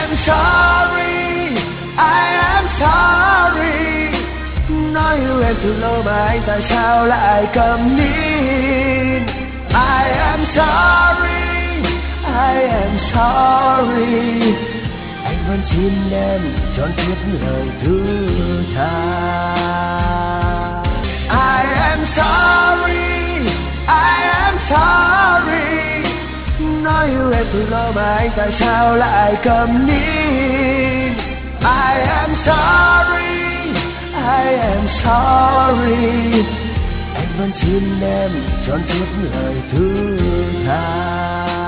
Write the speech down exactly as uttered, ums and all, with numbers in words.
am sorry, I am sorry. Nói yêu em từ lâu mà anh tại sao lại cầm nín. I am sorry, I am sorry. Anh vẫn xin em trọn kiếp lời thứ tha. I am sorry, I am sorry. Nói yêu em từ lâu mà anh tại sao lại cầm nín. I am sorry, I am sorry. Anh vẫn xin em trọn kiếp lời thứ tha.